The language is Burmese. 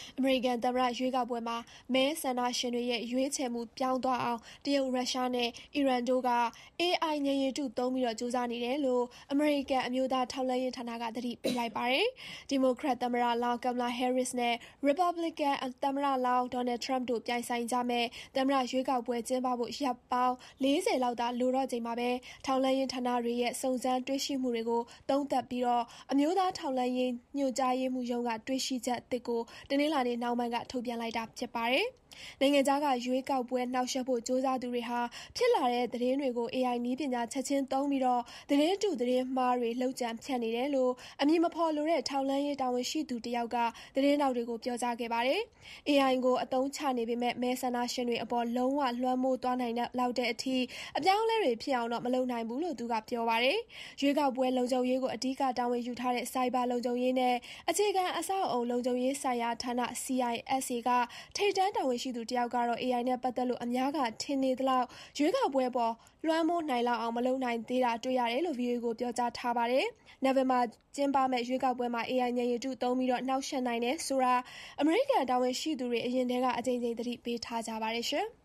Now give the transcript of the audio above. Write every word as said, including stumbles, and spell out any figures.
အမေရိကန်သမ္မတရွေးကောက်ပွဲမှာမဲဆန္ဒရှင်တွေရဲ့ရွေးချယ်မှုပြောင်းသွားအောင်တရုတ်ရုရှားနဲ့အီရန်တို့က အေးအိုင် ဉာဏ်ရည်တုသုံးပြီးကြိုးစားနေတယ်လို့အမေရိကန်အမျိုးသားထောက်လှမ်းရေးဌာနကသတိပေးလိုက်ပါတယ်။ ဒီမိုကရက်သမ္မတလောင်း Kamala Harris နဲ့ ရီပတ်ဘလစ်ကန်သမ္မတလောင်း Donald Trump တို့ပြိုင်ဆိုင်ကြမယ့်သမ္မတရွေးကောက်ပွဲကျင်းပဖို့ရက်ပေါင်းလေးဆယ်လောက်သာလိုတော့ချိန်မှာပဲထောက်လှမ်းရေးဌာနတွေရဲ့စုံစမ်းတွေ့ရှိမှုတွေကိုသုံးသပ်ပြီးအမျိုးသားထောက်လှမ်းရေးညွှန်ကြားရေးမှူးရုံးကတွေ့ရှိချက်အသစ်ကိုတနင်္လာနေ့နှောင်းပိုင်းကထုတ်ပြန်လိုက်တာဖြစ်ပါတယ်။ နိုင်ငံခြားကရွေးကောက်ပွဲနှောက်ယှက်ဖို့ကြိုးစားသူတွေဟာဖြစ်လာတဲ့သတင်းတွေကို အေအိုင် နည်းပညာချက်ချင်းသုံးပြီးသတင်းတုသတင်းမှားတွေလုပ်ကြံဖြန့်နေတယ်လို့အမည်မဖော်လိုတဲ့ထောက်လှမ်းရေးတာဝန်ရှိသူတယောက်ကသတင်းထောက်တွေကိုပြောကြားခဲ့ပါတယ်။ အေအိုင် ကိုအသုံးချနေပေမဲ့မဲဆန္ဒရှင်တွေအပေါ်လုံးဝလွှမ်းမိုးသွားနိုင်လောက်တဲ့အထိအပြောင်းအလဲတွေဖြစ်အောင်တော့မလုပ်နိုင်ဘူးလို့သူကပြောပါတယ်။ ရွေးကောက်ပွဲလုံခြုံရေးကိုအဓိကတာဝန်ယူထားတဲ့ဆိုက်ဘာလုံခြုံရေးနဲ့အခြေခံအဆောက်အအုံလုံခြုံရေးဆိုင်ရာဌာန စီ အိုင် အက်စ အေ ကထိပ်တန်းတာဝန်ရှိသူတယောက်ကတော့ အေအိုင် နဲ့ပတ်သက်လို့အများကထင်နေသလောက်ရွေးကောက်ပွဲအပေါ်လွှမ်းမိုးနိုင်လောက်အောင်မလုပ်နိုင်သေးတာတွေ့ရတယ်လို့ ဗွီအိုအေကိုပြောကြားထားပါတယ်။ နိုဝင်ဘာကျင်းပမယ့်ရွေးကောက်ပွဲမှာ အေအိုင် ဉာဏ်ရည်တုသုံးပြီးနှောက်ယှက်နိုင်တယ်ဆိုတာအမေရိကန်တာဝန်ရှိသူတွေအရင်ထဲကအကြိမ်ကြိမ်သတိပေးထားကြပါတယ်။